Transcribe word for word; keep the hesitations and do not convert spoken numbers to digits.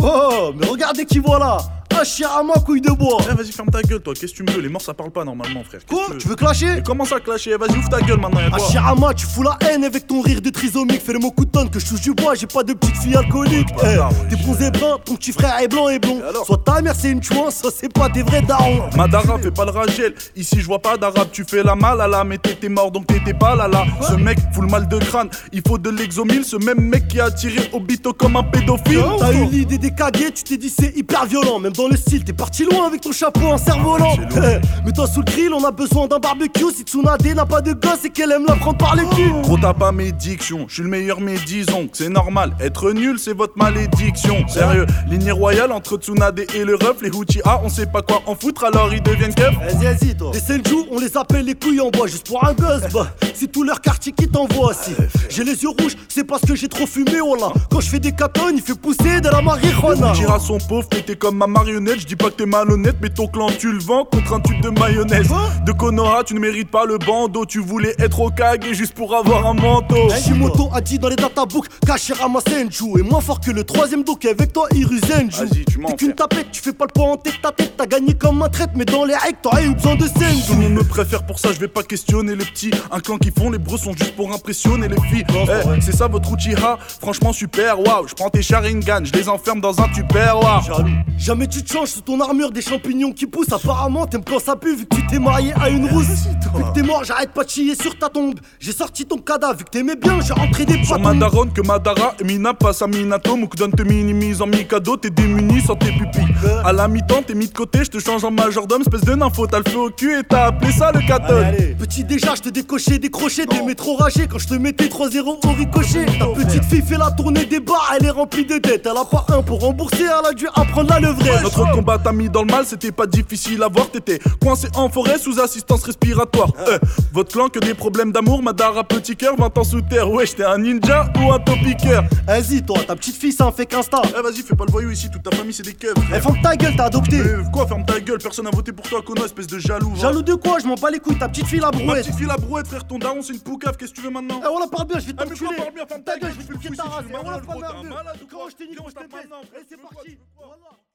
Oh, mais regardez qui voilà. Un chien à ma couille de bois. Eh, vas-y, ferme ta gueule, toi. Qu'est-ce que tu me veux? Les morts, ça parle pas normalement, frère. Quoi? Qu'est-ce que Tu veux clasher? Et comment ça clasher? Eh, vas-y, ouvre ta gueule maintenant, y'a Un quoi? chien à moi, tu fous la haine avec ton rire de trisomique. Fais le mot coup de tonne que je touche du bois, j'ai pas de petite fille alcoolique. Oh, bâtard, Eh, ouais. t'es bronzé brun, ton petit frère est blanc et blond. Et alors? Soit ta mère c'est une chouin, ça c'est pas des vrais darons. Madara, fais pas le ragel. Ici, je vois pas d'arabe. Tu fais la malala, mais t'étais mort donc t'étais pas là là. Ce mec fout le mal de crâne. Il faut de l'exomile. Ce même mec qui a tiré au bito comme un pédophile. T'as eu l'idée des caguets, tu t'es dit c'est hyper violent. Même dans le style, t'es parti loin avec ton chapeau en cerf-volant. Eh, mets-toi sous le grill, on a besoin d'un barbecue. Si Tsunade n'a pas de gosse et qu'elle aime la prendre par le cul. Gros, t'as pas mes dictions. Je suis le meilleur, mais disons que c'est normal. Être nul, c'est votre malédiction. Sérieux, lignée royale entre Tsunade et le ref. Les Uchiha, on sait pas quoi en foutre, alors ils deviennent keufs. Vas-y, vas-y, toi. Les Senju, on les appelle les couilles en bois juste pour un gosse. Bah, c'est tout leur quartier qui t'envoie. Si j'ai les yeux rouges, c'est parce que j'ai trop fumé, oh là. Quand je fais des catones, il fait pousser de la marijuana. Uchiha son pauvre, mais t'es comme ma marionnette. Je dis pas que t'es malhonnête, mais ton clan tu le vends contre un tube de mayonnaise. De Konoha, tu ne mérites pas le bandeau. Tu voulais être au Kage juste pour avoir un manteau. Shimoto a dit dans les databooks Kashirama Senju est moins fort que le troisième dock avec toi Iru Zenju. Vas-y, tu mens, T'es qu'une frère. tapette, tu fais pas le poids en tête ta tête. T'as gagné comme un traite, mais dans les règles t'aurais eu besoin de Tout le Senju. monde me préfère pour ça, je vais pas questionner les petits. Un clan qui font les bros sont juste pour impressionner les filles. Non, c'est Eh, vrai. c'est ça votre Uchiha, franchement super, waouh. Je prends tes Sharingan, je les enferme dans un tupperware. Jaloux. Jamais tu te changes sous ton armure des champignons qui poussent. Apparemment t'aimes quand ça pue vu que tu t'es marié à une rousse. Depuis que t'es mort j'arrête pas de chier sur ta tombe. J'ai sorti ton cadavre vu que t'aimais bien, j'ai rentré des Sur patons. ma daronne que Madara et Mina passe à Minato. Mukdon te minimise en Mikado, t'es démuni sans tes pupilles. À la mi-temps, t'es mis de côté, je te change en majordome, espèce de nympho. T'as le feu au cul et t'as appelé ça le Allez, caton. allez. Petit déjà, je te décochais des crochets, t'aimais trop rager quand je te mettais trois zéro au ricochet. Ta petite fille fait la tournée des bars, elle est remplie de dettes. Elle a pas un pour rembourser, elle a dû apprendre la levrette. Notre combat t'a mis dans le mal, c'était pas difficile à voir. T'étais coincé en forêt sous assistance respiratoire. Eh, votre clan que des problèmes d'amour, Madara petit cœur, vingt ans sous terre. Ouais, j'étais un ninja ou un topiqueur. Vas-y, toi, ta petite fille, ça en fait qu'un star. Eh, vas-y, fais pas le voyou ici, toute ta famille c'est des keufs. Eh, ferme ta gueule, t'as adopté. Mais quoi, ferme ta gueule, personne n'a voté pour toi, Kono, espèce de jaloux. va. Jaloux de quoi? Je m'en bats les couilles, ta petite fille la Ma brouette. petite fille la brouette, frère, ton daron c'est une poucave, qu'est-ce que tu veux maintenant? Eh, on la parle bien, je vais Ah, mais t'enculer. quoi, parle bien, ferme Ta ta gueule, gueule, je vais je te fais le piquer ta fouille, race. je suis Eh, on la malade, fera gros, t'es un merveilleux. malade ou quoi? Quand je t'ai niqué, Viens, on je te tape baisse. maintenant, frère, Eh, c'est tu veux quoi, parti. tu veux quoi Voilà.